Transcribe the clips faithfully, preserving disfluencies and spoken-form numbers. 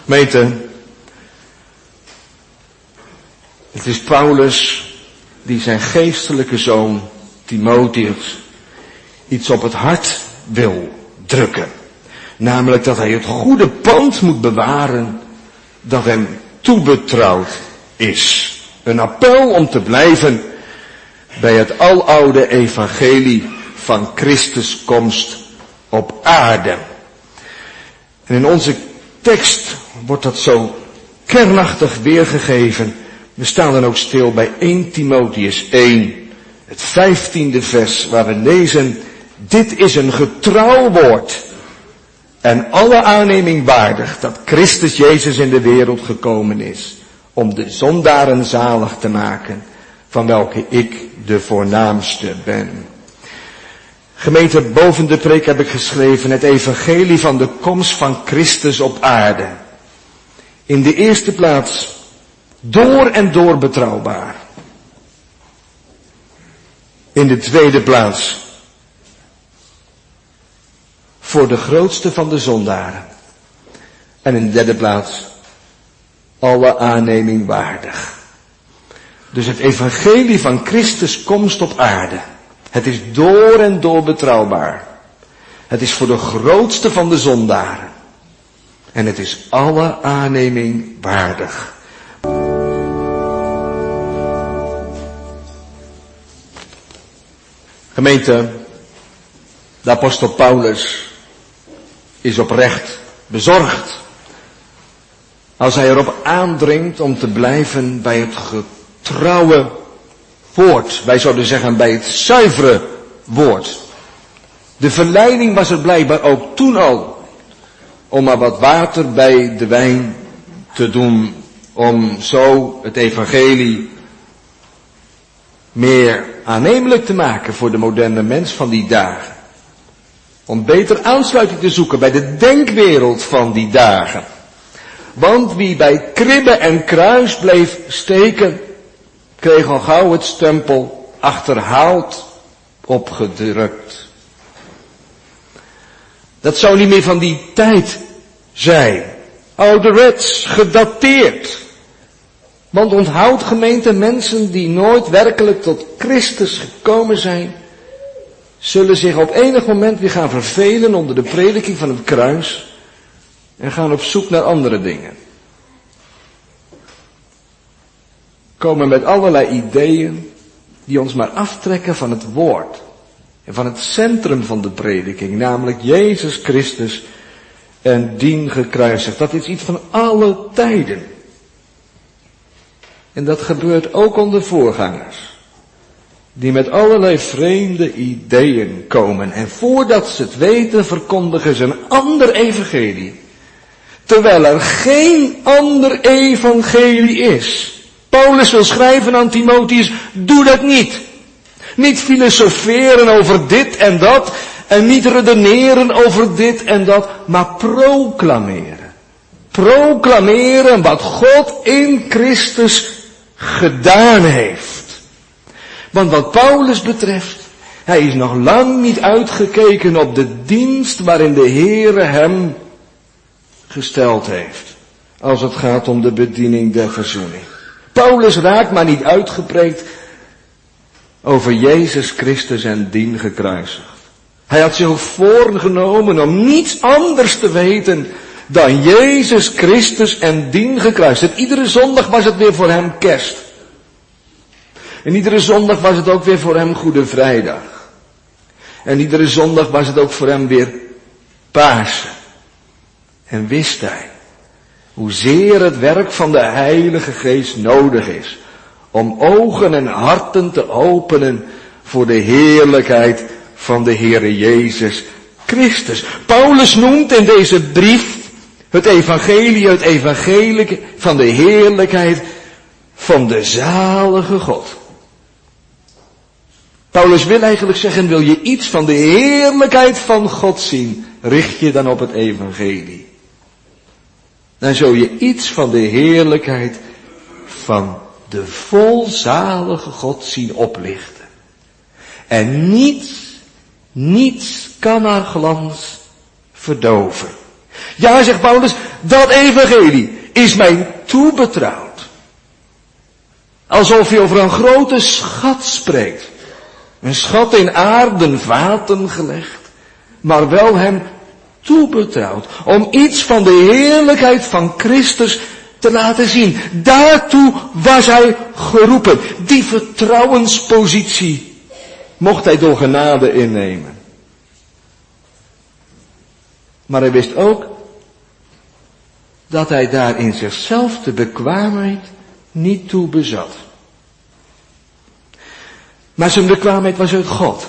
Gemeente, het is Paulus die zijn geestelijke zoon Timotheus iets op het hart wil drukken. Namelijk dat hij het goede pand moet bewaren dat hem toebetrouwd is. Een appel om te blijven bij het aloude evangelie van Christus komst op aarde. En in onze tekst wordt dat zo kernachtig weergegeven. We staan dan ook stil bij eerste Timotheus één, het vijftiende vers, waar we lezen: dit is een getrouw woord en alle aanneming waardig dat Christus Jezus in de wereld gekomen is om de zondaren zalig te maken, van welke ik de voornaamste ben. Gemeente, boven de preek heb ik geschreven het evangelie van de komst van Christus op aarde. In de eerste plaats door en door betrouwbaar. In de tweede plaats voor de grootste van de zondaren. En in de derde plaats alle aanneming waardig. Dus het evangelie van Christus komst op aarde. Het is door en door betrouwbaar. Het is voor de grootste van de zondaren. En het is alle aanneming waardig. Gemeente, de apostel Paulus is oprecht bezorgd als hij erop aandringt om te blijven bij het getrouwe woord. Wij zouden zeggen bij het zuivere woord. De verleiding was er blijkbaar ook toen al om maar wat water bij de wijn te doen, om zo het evangelie meer aannemelijk te maken voor de moderne mens van die dagen. Om beter aansluiting te zoeken bij de denkwereld van die dagen. Want wie bij kribbe en kruis bleef steken, kreeg al gauw het stempel achterhaald opgedrukt. Dat zou niet meer van die tijd zijn. Ouderwets, gedateerd. Want onthoud, gemeente, mensen die nooit werkelijk tot Christus gekomen zijn, zullen zich op enig moment weer gaan vervelen onder de prediking van het kruis en gaan op zoek naar andere dingen. Komen met allerlei ideeën die ons maar aftrekken van het woord en van het centrum van de prediking, namelijk Jezus Christus en dien gekruisigd. Dat is iets van alle tijden. En dat gebeurt ook onder voorgangers, die met allerlei vreemde ideeën komen. En voordat ze het weten, verkondigen ze een ander evangelie. Terwijl er geen ander evangelie is. Paulus wil schrijven aan Timotheus, doe dat niet. Niet filosoferen over dit en dat, en niet redeneren over dit en dat, maar proclameren. Proclameren wat God in Christus gedaan heeft. Want wat Paulus betreft, hij is nog lang niet uitgekeken op de dienst waarin de Heere hem gesteld heeft. Als het gaat om de bediening der verzoening. Paulus raakt maar niet uitgepreekt over Jezus Christus en dien gekruisigd. Hij had zich ook voorgenomen om niets anders te weten dan Jezus Christus en dien gekruisigd. Iedere zondag was het weer voor hem kerst. En iedere zondag was het ook weer voor hem Goede Vrijdag. En iedere zondag was het ook voor hem weer Pasen. En wist hij hoezeer het werk van de Heilige Geest nodig is om ogen en harten te openen voor de heerlijkheid van de Heere Jezus Christus. Paulus noemt in deze brief het evangelie, het evangelie van de heerlijkheid van de zalige God. Paulus wil eigenlijk zeggen, wil je iets van de heerlijkheid van God zien, richt je dan op het evangelie. Dan zul je iets van de heerlijkheid van de volzalige God zien oplichten. En niets, niets kan haar glans verdoven. Ja, zegt Paulus, dat evangelie is mij toebetrouwd. Alsof hij over een grote schat spreekt. Een schat in aarden vaten gelegd, maar wel hem toebetrouwd. Om iets van de heerlijkheid van Christus te laten zien. Daartoe was hij geroepen. Die vertrouwenspositie mocht hij door genade innemen. Maar hij wist ook dat hij daar in zichzelf de bekwaamheid niet toe bezat. Maar zijn bekwaamheid was uit God.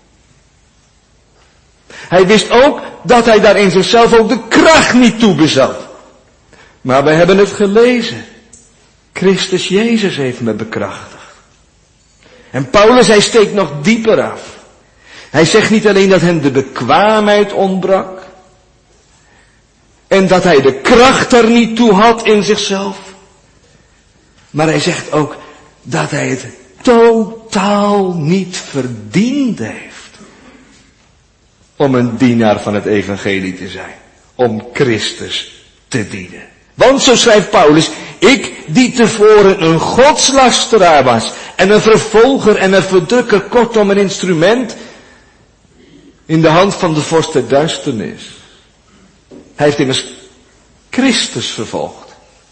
Hij wist ook dat hij daar in zichzelf ook de kracht niet toe bezat. Maar we hebben het gelezen. Christus Jezus heeft me bekrachtigd. En Paulus, hij steekt nog dieper af. Hij zegt niet alleen dat hem de bekwaamheid ontbrak. En dat hij de kracht er niet toe had in zichzelf. Maar hij zegt ook dat hij het totaal niet verdiend heeft om een dienaar van het evangelie te zijn. Om Christus te dienen. Want zo schrijft Paulus, ik die tevoren een godslasteraar was en een vervolger en een verdrukker, kortom een instrument in de hand van de vorst der duisternis. Hij heeft immers Christus vervolgd.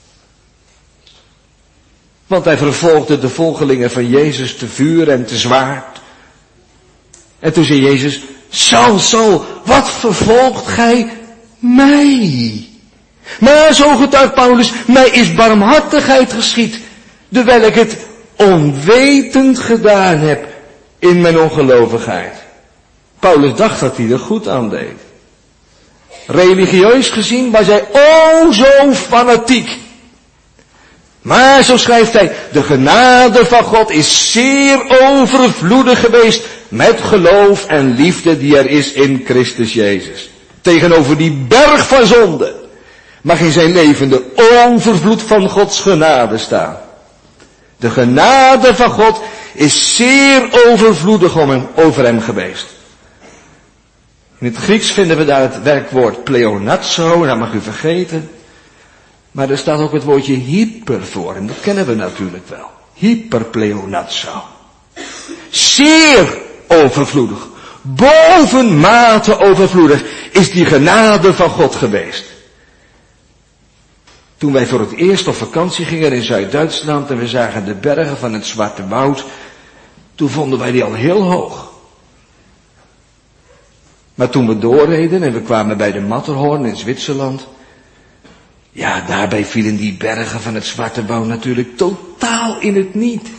Want hij vervolgde de volgelingen van Jezus te vuur en te zwaard. En toen zei Jezus, Saul, Saul, wat vervolgt gij mij? Maar zo getuigt Paulus, mij is barmhartigheid geschied, terwijl ik het onwetend gedaan heb in mijn ongelovigheid. Paulus dacht dat hij er goed aan deed. Religieus gezien was hij o zo fanatiek. Maar zo schrijft hij, de genade van God is zeer overvloedig geweest met geloof en liefde die er is in Christus Jezus. Tegenover die berg van zonde mag in zijn leven de overvloed van Gods genade staan. De genade van God is zeer overvloedig om hem, over hem geweest. In het Grieks vinden we daar het werkwoord pleonazzo, dat mag u vergeten. Maar er staat ook het woordje hyper voor, en dat kennen we natuurlijk wel. Hyperpleonazzo. Zeer overvloedig, bovenmate overvloedig is die genade van God geweest. Toen wij voor het eerst op vakantie gingen in Zuid-Duitsland en we zagen de bergen van het Zwarte Woud, toen vonden wij die al heel hoog. Maar toen we doorreden en we kwamen bij de Matterhorn in Zwitserland, ja, daarbij vielen die bergen van het Zwarte Woud natuurlijk totaal in het niet.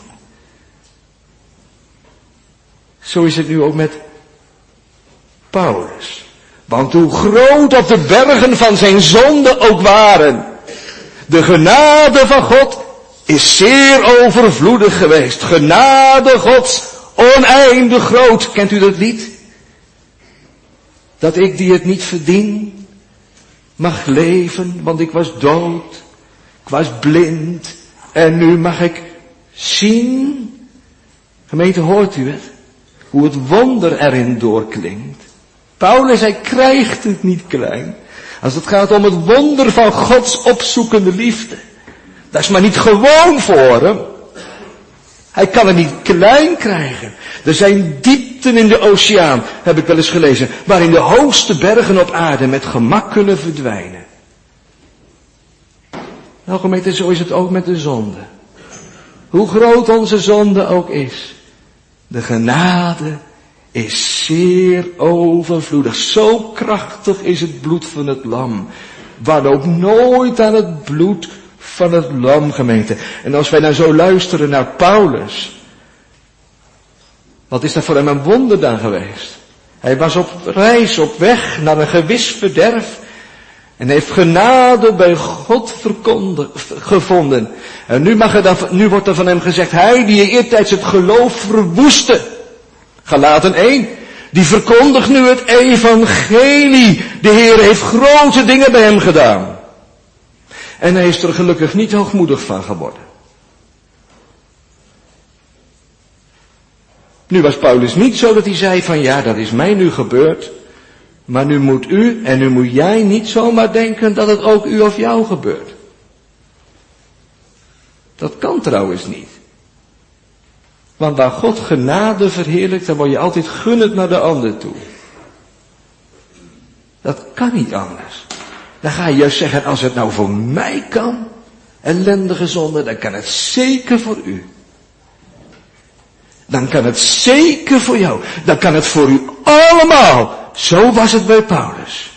Zo is het nu ook met Paulus. Want hoe groot op de bergen van zijn zonde ook waren, de genade van God is zeer overvloedig geweest. Genade Gods oneindig groot. Kent u dat lied? Dat ik die het niet verdien, mag leven, want ik was dood, ik was blind en nu mag ik zien. Gemeente, hoort u het? Hoe het wonder erin doorklinkt. Paulus, hij krijgt het niet klein. Als het gaat om het wonder van Gods opzoekende liefde. Dat is maar niet gewoon voor hem. Hij kan het niet klein krijgen. Er zijn diepten in de oceaan, heb ik wel eens gelezen, waarin de hoogste bergen op aarde met gemak kunnen verdwijnen. Nou gemeente, zo is het ook met de zonde. Hoe groot onze zonde ook is. De genade is zeer overvloedig. Zo krachtig is het bloed van het lam. Waar ook nooit aan het bloed van het lam, gemeente. En als wij nou zo luisteren naar Paulus, wat is dat voor hem een wonder dan geweest? Hij was op reis, op weg naar een gewis verderf. En heeft genade bij God gevonden. En nu, mag er dan, nu wordt er van hem gezegd, hij die eertijds het geloof verwoestte. Galaten één. Die verkondigt nu het evangelie. De Heer heeft grote dingen bij hem gedaan. En hij is er gelukkig niet hoogmoedig van geworden. Nu was Paulus niet zo dat hij zei van ja, dat is mij nu gebeurd. Maar nu moet u en nu moet jij niet zomaar denken dat het ook u of jou gebeurt. Dat kan trouwens niet. Want waar God genade verheerlijkt, dan word je altijd gunnend naar de ander toe. Dat kan niet anders. Dan ga je juist zeggen, als het nou voor mij kan, ellendige zonde, dan kan het zeker voor u. Dan kan het zeker voor jou. Dan kan het voor u allemaal. Zo was het bij Paulus.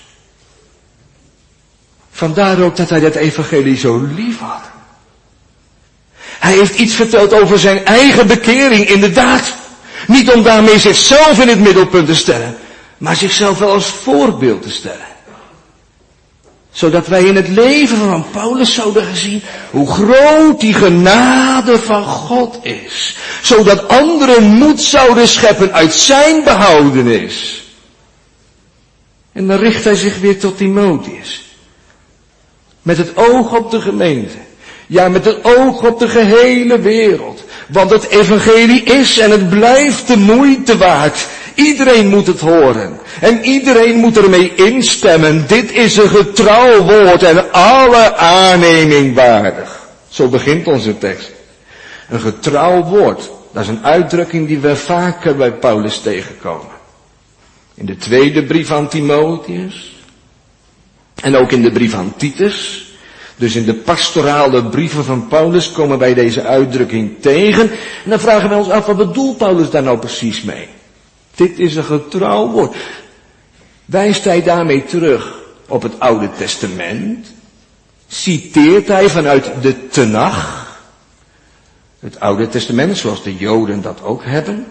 Vandaar ook dat hij dat evangelie zo lief had. Hij heeft iets verteld over zijn eigen bekering, inderdaad. Niet om daarmee zichzelf in het middelpunt te stellen, maar zichzelf wel als voorbeeld te stellen. Zodat wij in het leven van Paulus zouden gaan zien hoe groot die genade van God is. Zodat anderen moed zouden scheppen uit zijn behoudenis. En dan richt hij zich weer tot Timotheus. Met het oog op de gemeente. Ja, met het oog op de gehele wereld. Want het evangelie is en het blijft de moeite waard. Iedereen moet het horen. En iedereen moet ermee instemmen. Dit is een getrouw woord en alle aanneming waardig. Zo begint onze tekst. Een getrouw woord. Dat is een uitdrukking die we vaker bij Paulus tegenkomen. In de tweede brief aan Timotheus. En ook in de brief aan Titus. Dus in de pastorale brieven van Paulus komen wij deze uitdrukking tegen. En dan vragen we ons af, wat bedoelt Paulus daar nou precies mee? Dit is een getrouw woord. Wijst hij daarmee terug op het Oude Testament? Citeert hij vanuit de Tenach? Het Oude Testament, zoals de Joden dat ook hebben.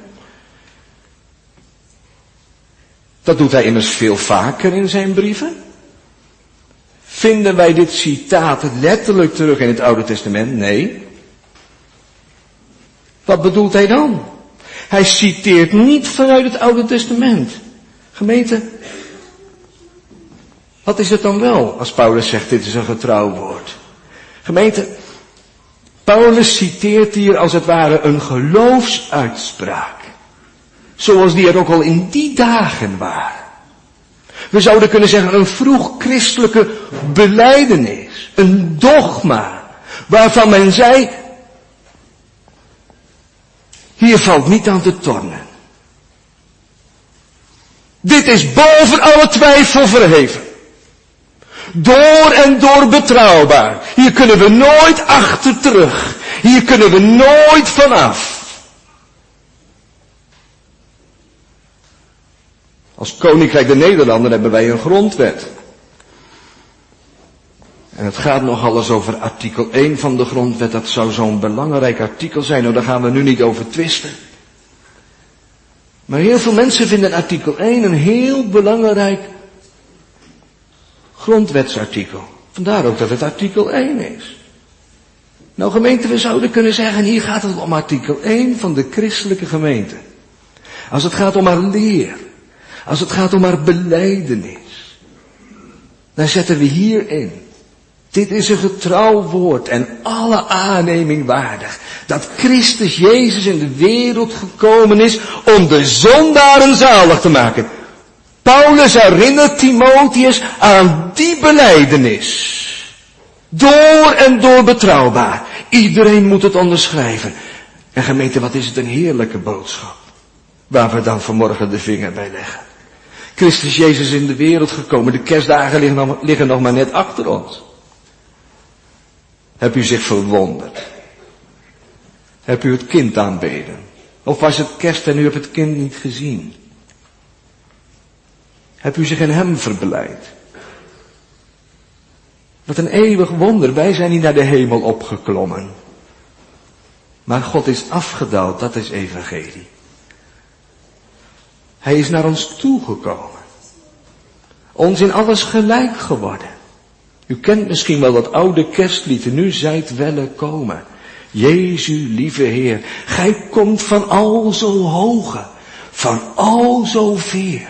Dat doet hij immers veel vaker in zijn brieven. Vinden wij dit citaat letterlijk terug in het Oude Testament? Nee. Wat bedoelt hij dan? Hij citeert niet vanuit het Oude Testament. Gemeente, wat is het dan wel als Paulus zegt dit is een getrouw woord? Gemeente, Paulus citeert hier als het ware een geloofsuitspraak. Zoals die er ook al in die dagen waren. We zouden kunnen zeggen een vroeg christelijke belijdenis. Een dogma. Waarvan men zei, hier valt niet aan te tornen. Dit is boven alle twijfel verheven. Door en door betrouwbaar. Hier kunnen we nooit achter terug. Hier kunnen we nooit vanaf. Als Koninkrijk der Nederlanden hebben wij een grondwet. En het gaat nogal eens over artikel één van de grondwet. Dat zou zo'n belangrijk artikel zijn. Nou, daar gaan we nu niet over twisten. Maar heel veel mensen vinden artikel één een heel belangrijk grondwetsartikel. Vandaar ook dat het artikel één is. Nou gemeente, we zouden kunnen zeggen, hier gaat het om artikel één van de christelijke gemeente. Als het gaat om haar leer. Als het gaat om haar belijdenis. Dan zetten we hierin. Dit is een getrouw woord en alle aanneming waardig. Dat Christus Jezus in de wereld gekomen is om de zondaren zalig te maken. Paulus herinnert Timotheus aan die belijdenis. Door en door betrouwbaar. Iedereen moet het onderschrijven. En gemeente, wat is het een heerlijke boodschap. Waar we dan vanmorgen de vinger bij leggen. Christus Jezus is in de wereld gekomen. De kerstdagen liggen nog, liggen nog maar net achter ons. Heb u zich verwonderd? Heb u het kind aanbeden? Of was het kerst en u hebt het kind niet gezien? Heb u zich in hem verblijd? Wat een eeuwig wonder, wij zijn niet naar de hemel opgeklommen. Maar God is afgedaald, dat is evangelie. Hij is naar ons toegekomen. Ons in alles gelijk geworden. U kent misschien wel dat oude kerstlied, nu zijt welle komen. Jezu, lieve Heer, gij komt van al zo hoge, van al zo veer.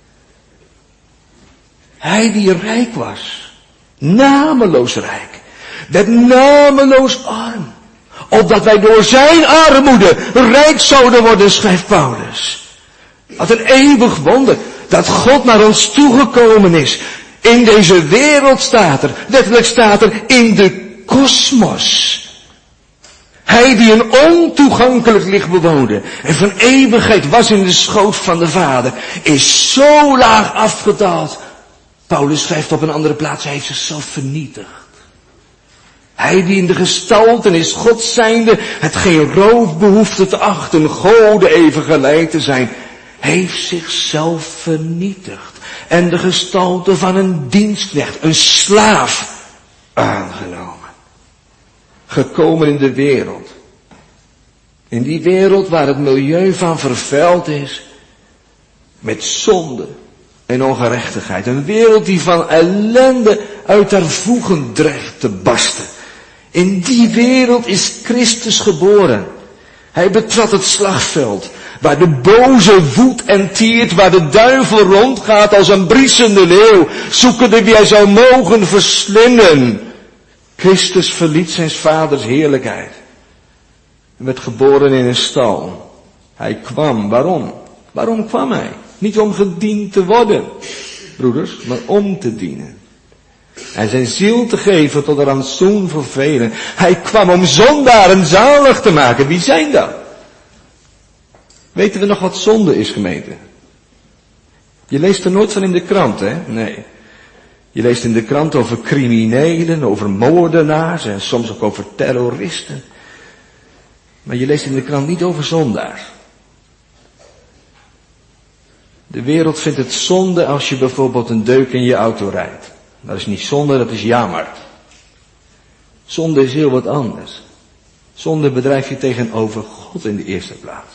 Hij die rijk was, nameloos rijk, werd nameloos arm. Opdat wij door zijn armoede rijk zouden worden, schrijft Paulus. Wat een eeuwig wonder. dat God naar ons toegekomen is. In deze wereld staat er, letterlijk staat er, in de kosmos. Hij die een ontoegankelijk licht bewoonde en van eeuwigheid was in de schoot van de Vader, is zo laag afgedaald. Paulus schrijft op een andere plaats, hij heeft zichzelf vernietigd. Hij die in de gestaltenis God zijnde het geen roof behoefde te achten, Gode even gelijk te zijn, heeft zichzelf vernietigd en de gestalte van een dienstknecht, een slaaf, aangenomen. Gekomen in de wereld. In die wereld waar het milieu van vervuild is met zonde en ongerechtigheid. Een wereld die van ellende uit haar voegen dreigt te barsten. In die wereld is Christus geboren. Hij betrad het slagveld, waar de boze woedt en tiert, waar de duivel rondgaat als een briesende leeuw, zoekende wie hij zou mogen verslinden. Christus verliet zijn vaders heerlijkheid. Hij werd geboren in een stal. Hij kwam, waarom? Waarom kwam hij? Niet om gediend te worden, broeders, maar om te dienen. En zijn ziel te geven tot een rantsoen voor velen. Hij kwam om zondaren zalig te maken. Wie zijn dat? Weten we nog wat zonde is, gemeente? Je leest er nooit van in de krant, hè? Nee. Je leest in de krant over criminelen, over moordenaars en soms ook over terroristen. Maar je leest in de krant niet over zondaars. De wereld vindt het zonde als je bijvoorbeeld een deuk in je auto rijdt. Dat is niet zonde, dat is jammer. Zonde is heel wat anders. Zonde bedrijf je tegenover God in de eerste plaats.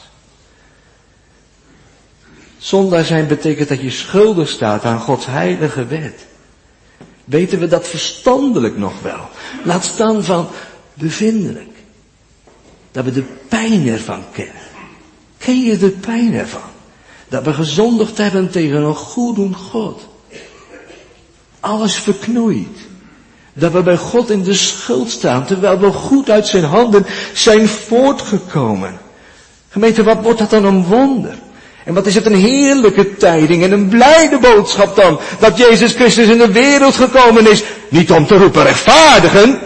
Zondaar zijn betekent dat je schuldig staat aan Gods heilige wet. Weten we dat verstandelijk nog wel? Laat staan van bevindelijk. Dat we de pijn ervan kennen. Ken je de pijn ervan? Dat we gezondigd hebben tegen een goede God. Alles verknoeid. Dat we bij God in de schuld staan, terwijl we goed uit zijn handen zijn voortgekomen. Gemeente, wat wordt dat dan een wonder? En wat is het een heerlijke tijding en een blijde boodschap dan, dat Jezus Christus in de wereld gekomen is, niet om te roepen rechtvaardigen,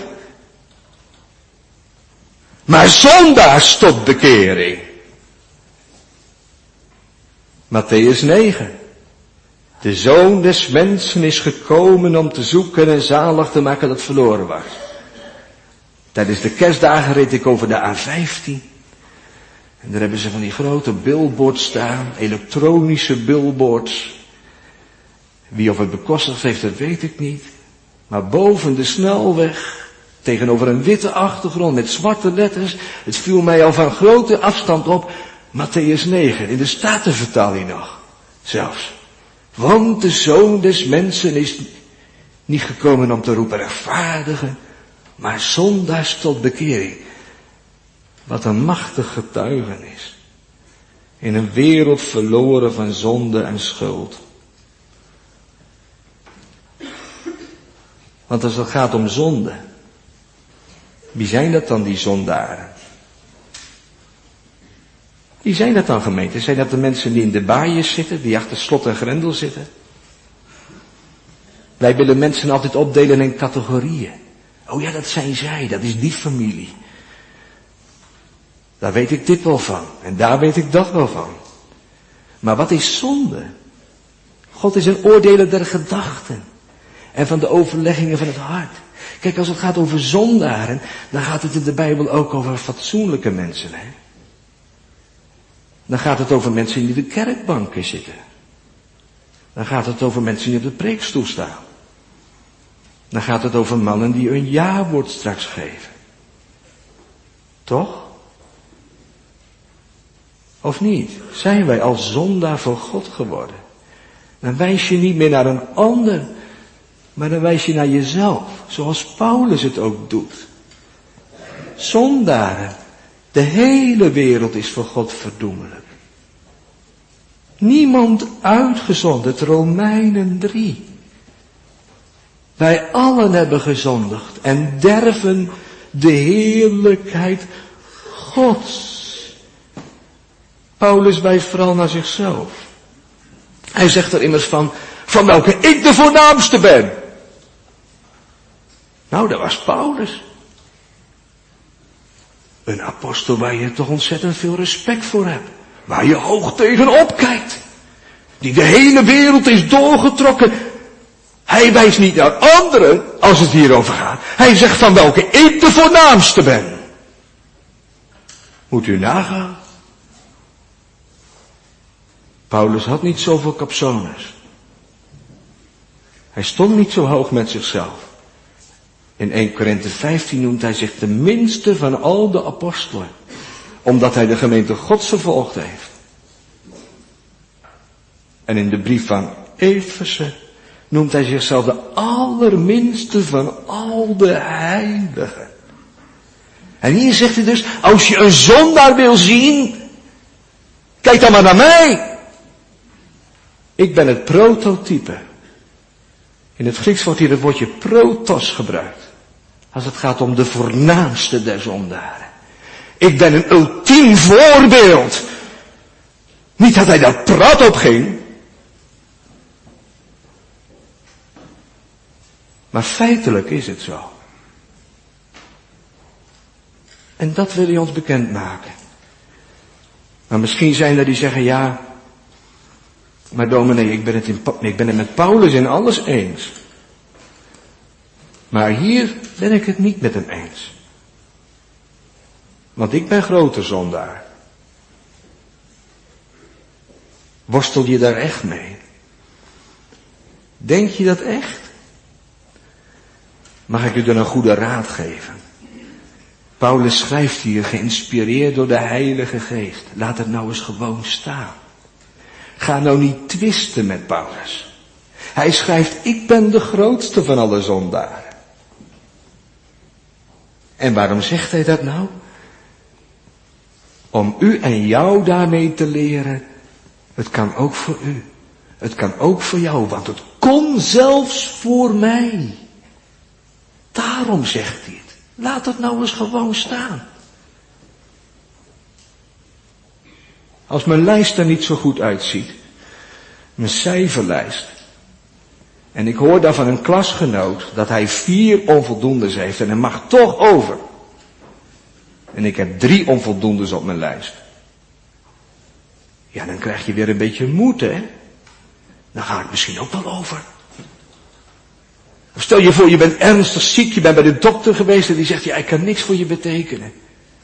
maar zondaars tot bekering. Mattheüs negen. De Zoon des Mensen is gekomen om te zoeken en zalig te maken dat verloren was. Tijdens de kerstdagen reed ik over de A vijftien. En daar hebben ze van die grote billboards staan, elektronische billboards. Wie of het bekostigd heeft, dat weet ik niet. Maar boven de snelweg, tegenover een witte achtergrond met zwarte letters, het viel mij al van grote afstand op, Mattheüs negen, in de Statenvertaling nog, zelfs. Want de Zoon des Mensen is niet gekomen om te roepen rechtvaardigen, maar zondaars tot bekering. Wat een machtig getuigenis. In een wereld verloren van zonde en schuld. Want als het gaat om zonde, wie zijn dat dan, die zondaren? Wie zijn dat dan, gemeente? Zijn dat de mensen die in de baaiers zitten, die achter slot en grendel zitten? Wij willen mensen altijd opdelen in categorieën. Oh ja, dat zijn zij, dat is die familie. Daar weet ik dit wel van. En daar weet ik dat wel van. Maar wat is zonde? God is een oordeler der gedachten. En van de overleggingen van het hart. Kijk, als het gaat over zondaren, dan gaat het in de Bijbel ook over fatsoenlijke mensen, hè? Dan gaat het over mensen die op de kerkbanken zitten. Dan gaat het over mensen die op de preekstoel staan. Dan gaat het over mannen die een ja-woord straks geven. Toch? Of niet? Zijn wij als zondaar voor God geworden? Dan wijs je niet meer naar een ander, maar dan wijs je naar jezelf. Zoals Paulus het ook doet. Zondaren. De hele wereld is voor God verdoemelijk. Niemand uitgezonderd, Romeinen drie. Wij allen hebben gezondigd en derven de heerlijkheid Gods. Paulus wijst vooral naar zichzelf. Hij zegt er immers van, van welke ik de voornaamste ben. Nou, dat was Paulus. Een apostel waar je toch ontzettend veel respect voor hebt. Waar je hoog tegenop kijkt. Die de hele wereld is doorgetrokken. Hij wijst niet naar anderen als het hierover gaat. Hij zegt van welke ik de voornaamste ben. Moet u nagaan. Paulus had niet zoveel capsones. Hij stond niet zo hoog met zichzelf. In Eerste Korinthe vijftien noemt hij zich de minste van al de apostelen. Omdat hij de gemeente Gods vervolgd heeft. En in de brief van Efeze noemt hij zichzelf de allerminste van al de heiligen. En hier zegt hij dus, als je een zondaar wil zien, kijk dan maar naar mij. Ik ben het prototype. In het Grieks wordt hier het woordje protos gebruikt. Als het gaat om de voornaamste der zondaren. Ik ben een ultiem voorbeeld. Niet dat hij daar prat op ging. Maar feitelijk is het zo. En dat wil hij ons bekendmaken. Maar misschien zijn er die zeggen, ja, maar dominee, ik ben het, in, ik ben het met Paulus in alles eens. Maar hier ben ik het niet met hem eens. Want ik ben grote zondaar. Worstel je daar echt mee? Denk je dat echt? Mag ik u dan een goede raad geven? Paulus schrijft hier, geïnspireerd door de Heilige Geest. Laat het nou eens gewoon staan. Ga nou niet twisten met Paulus. Hij schrijft, ik ben de grootste van alle zondaren. En waarom zegt hij dat nou? Om u en jou daarmee te leren, het kan ook voor u. Het kan ook voor jou, want het kon zelfs voor mij. Daarom zegt hij het. Laat het nou eens gewoon staan. Als mijn lijst er niet zo goed uitziet, mijn cijferlijst, en ik hoor daar van een klasgenoot dat hij vier onvoldoendes heeft en hij mag toch over. En ik heb drie onvoldoendes op mijn lijst. Ja, dan krijg je weer een beetje moed, hè? Dan ga ik misschien ook wel over. Of stel je voor, je bent ernstig ziek, je bent bij de dokter geweest en die zegt, ja, ik kan niks voor je betekenen.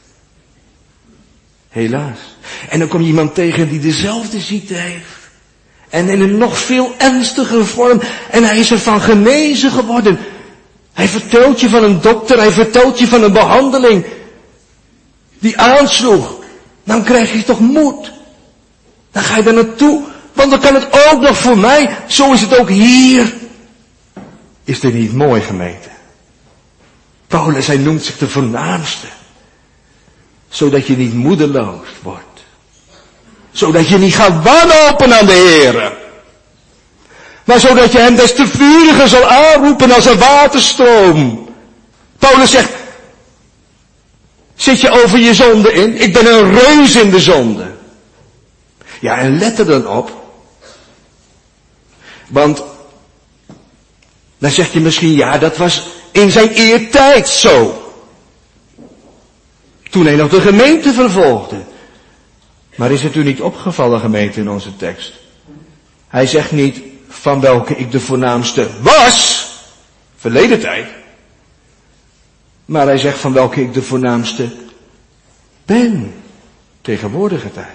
Helaas. En dan kom je iemand tegen die dezelfde ziekte heeft. En in een nog veel ernstigere vorm. En hij is ervan genezen geworden. Hij vertelt je van een dokter, hij vertelt je van een behandeling die aansloeg. Dan krijg je toch moed. Dan ga je daar naartoe, want dan kan het ook nog voor mij. Zo is het ook hier. Is dit niet mooi, gemeente? Paulus, hij noemt zich de voornaamste. Zodat je niet moedeloos wordt. Zodat je niet gaat wanhopen aan de Heere. Maar zodat je hem des te vuriger zal aanroepen als een waterstroom. Paulus zegt, zit je over je zonde in? Ik ben een reus in de zonde. Ja, en let er dan op. Want dan zeg je misschien, ja, dat was in zijn eertijd zo. Toen hij nog de gemeente vervolgde. Maar is het u niet opgevallen, gemeente, in onze tekst? Hij zegt niet, van welke ik de voornaamste was, verleden tijd. Maar hij zegt van welke ik de voornaamste ben, tegenwoordige tijd.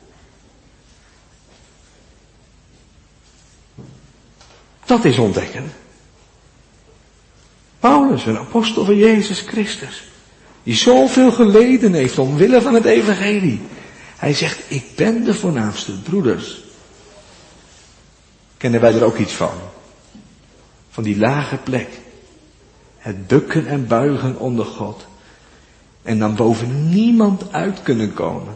Dat is ontdekken. Paulus, een apostel van Jezus Christus, die zoveel geleden heeft omwille van het evangelie. Hij zegt, ik ben de voornaamste, broeders. Kennen wij er ook iets van? Van die lage plek. Het bukken en buigen onder God. En dan boven niemand uit kunnen komen.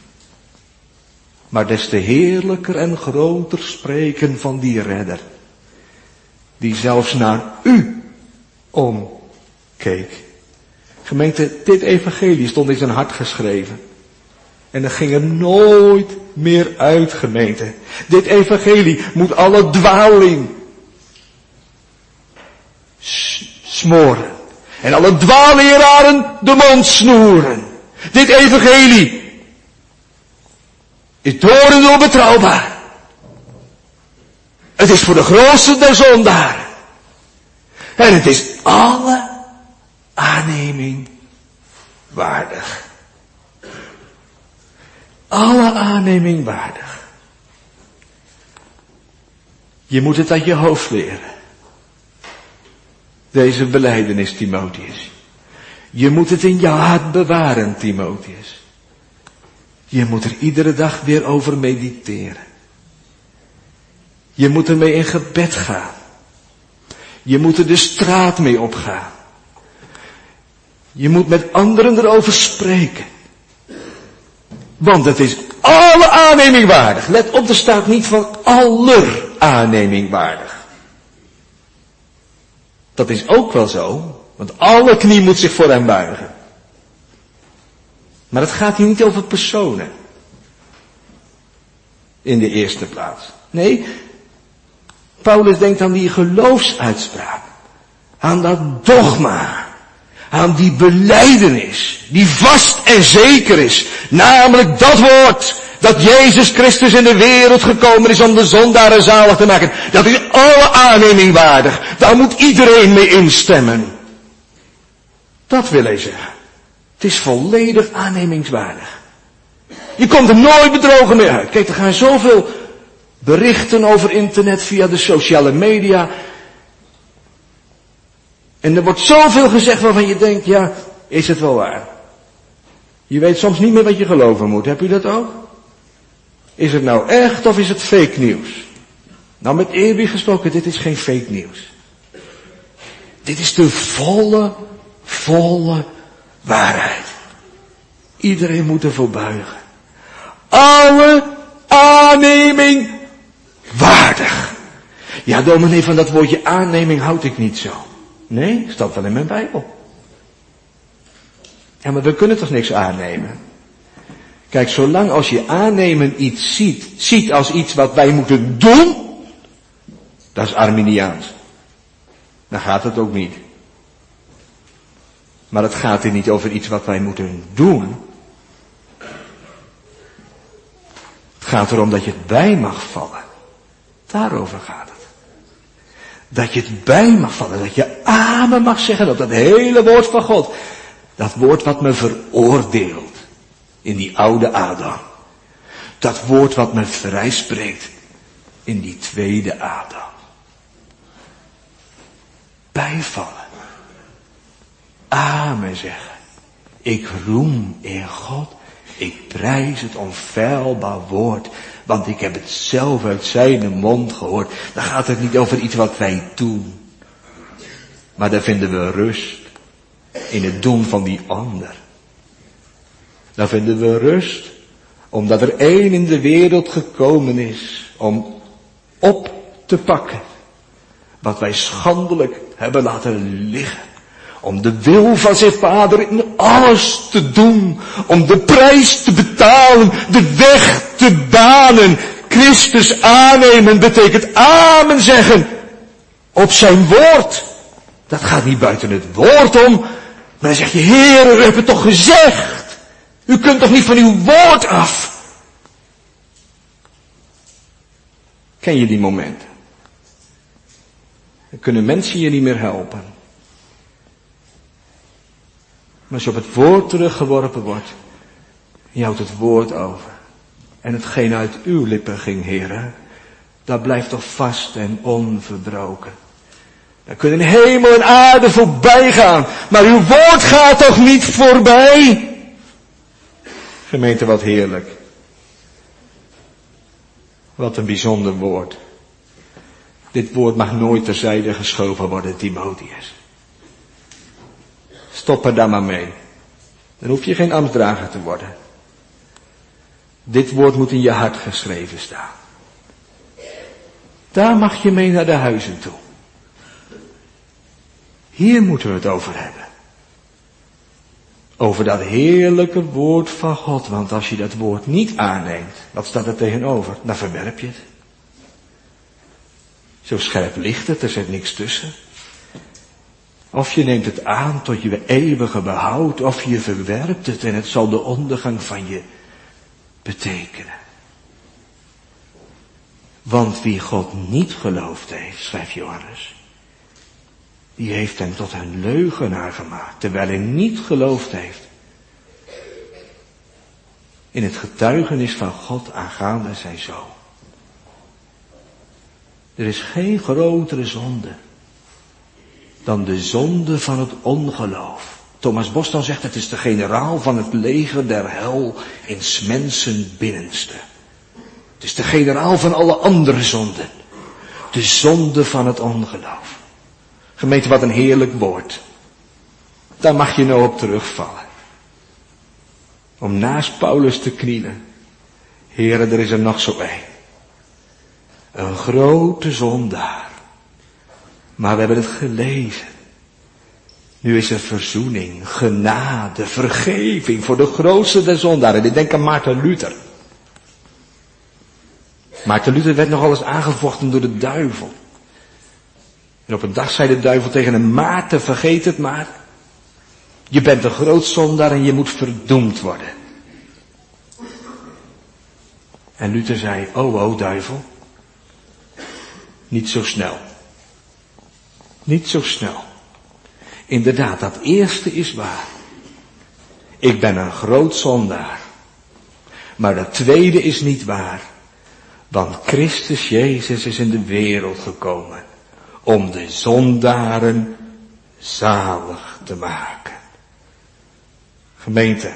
Maar des te heerlijker en groter spreken van die redder. Die zelfs naar u omkeek. Gemeente, dit evangelie stond in zijn hart geschreven. En dan ging er nooit meer uit, gemeente. Dit evangelie moet alle dwaling smoren. En alle dwaalleraren de mond snoeren. Dit evangelie is door en door betrouwbaar. Het is voor de grootste der zondaren. En het is alle aanneming waardig. Alle aanneming waardig. Je moet het uit je hoofd leren. Deze belijdenis, Timotheus. Je moet het in je hart bewaren, Timotheus. Je moet er iedere dag weer over mediteren. Je moet ermee in gebed gaan. Je moet er de straat mee opgaan. Je moet met anderen erover spreken. Want het is alle aanneming waardig. Let op, er staat niet van aller aanneming waardig. Dat is ook wel zo, want alle knie moet zich voor hem buigen. Maar het gaat hier niet over personen. In de eerste plaats. Nee, Paulus denkt aan die geloofsuitspraak. Aan dat dogma. Aan die belijdenis. Die vast en zeker is. Namelijk dat woord. Dat Jezus Christus in de wereld gekomen is om de zondaren zalig te maken. Dat is alle aanneming waardig. Daar moet iedereen mee instemmen. Dat wil hij zeggen. Het is volledig aannemingswaardig. Je komt er nooit bedrogen mee uit. Kijk, er gaan zoveel berichten over internet via de sociale media. En er wordt zoveel gezegd waarvan je denkt, ja, is het wel waar? Je weet soms niet meer wat je geloven moet. Heb u dat ook? Is het nou echt of is het fake nieuws? Nou, met eerbied gesproken, dit is geen fake nieuws. Dit is de volle, volle waarheid. Iedereen moet ervoor buigen. Alle aanneming waardig. Ja, dominee, van dat woordje aanneming houd ik niet zo. Nee, staat wel in mijn Bijbel. Ja, maar we kunnen toch niks aannemen? Kijk, zolang als je aannemen iets ziet, ziet als iets wat wij moeten doen, dat is Arminiaans. Dan gaat het ook niet. Maar het gaat hier niet over iets wat wij moeten doen. Het gaat erom dat je het bij mag vallen. Daarover gaat het. Dat je het bij mag vallen, dat je amen mag zeggen op dat hele woord van God. Dat woord wat me veroordeelt. In die oude Adam. Dat woord wat me vrijspreekt. In die tweede Adam. Bijvallen. Amen zeggen. Ik roem in God. Ik prijs het onfeilbaar woord. Want ik heb het zelf uit zijn mond gehoord. Dan gaat het niet over iets wat wij doen. Maar daar vinden we rust. In het doen van die ander. Daar vinden we rust. Omdat er één in de wereld gekomen is. Om op te pakken. Wat wij schandelijk hebben laten liggen. Om de wil van zijn vader in alles te doen. Om de prijs te betalen. De weg te banen. Christus aannemen betekent amen zeggen. Op zijn woord. Dat gaat niet buiten het woord om. Maar dan zeg je, Heer, u hebt het toch gezegd. U kunt toch niet van uw woord af. Ken je die momenten? Dan kunnen mensen je niet meer helpen. Maar als je op het woord teruggeworpen wordt, je houdt het woord over. En hetgeen uit uw lippen ging, Heere, dat blijft toch vast en onverbroken. Dan kunnen hemel en aarde voorbij gaan, maar uw woord gaat toch niet voorbij? Gemeente, wat heerlijk. Wat een bijzonder woord. Dit woord mag nooit terzijde geschoven worden, Timotheus. Stop er dan maar mee. Dan hoef je geen ambtsdrager te worden. Dit woord moet in je hart geschreven staan. Daar mag je mee naar de huizen toe. Hier moeten we het over hebben. over dat heerlijke woord van God. Want als je dat woord niet aanneemt, wat staat er tegenover? Dan verwerp je het. Zo scherp ligt het, er zit niks tussen. Of je neemt het aan tot je eeuwige behoud, of je verwerpt het en het zal de ondergang van je betekenen. Want wie God niet geloofd heeft, schrijft Johannes, die heeft hem tot een leugenaar gemaakt, terwijl hij niet geloofd heeft in het getuigenis van God aangaande zijn zoon. Er is geen grotere zonde dan de zonde van het ongeloof. Thomas Boston zegt, het is de generaal van het leger der hel in 's mensen binnenste. Het is de generaal van alle andere zonden. De zonde van het ongeloof. Gemeente, wat een heerlijk woord. Daar mag je nou op terugvallen. Om naast Paulus te knielen. Heren, er is er nog zo een. Een grote zondaar. Maar we hebben het gelezen. Nu is er verzoening, genade, vergeving voor de grootste der zondaren. Ik denk aan Maarten Luther. Maarten Luther werd nogal eens aangevochten door de duivel. En op een dag zei de duivel tegen hem, Maarten, vergeet het maar. Je bent een groot zondaar en je moet verdoemd worden. En Luther zei, oh, oh, duivel. Niet zo snel. Niet zo snel. Inderdaad, dat eerste is waar. Ik ben een groot zondaar. Maar dat tweede is niet waar. Want Christus Jezus is in de wereld gekomen om de zondaren zalig te maken. Gemeente,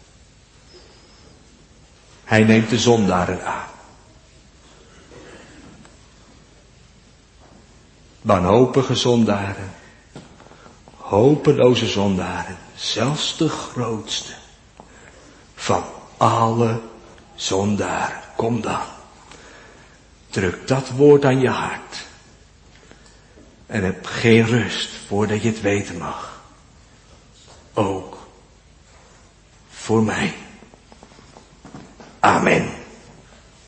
hij neemt de zondaren aan. Wanhopige zondaren, hopeloze zondaren, zelfs de grootste van alle zondaren. Kom dan, druk dat woord aan je hart en heb geen rust voordat je het weten mag. Ook voor mij. Amen.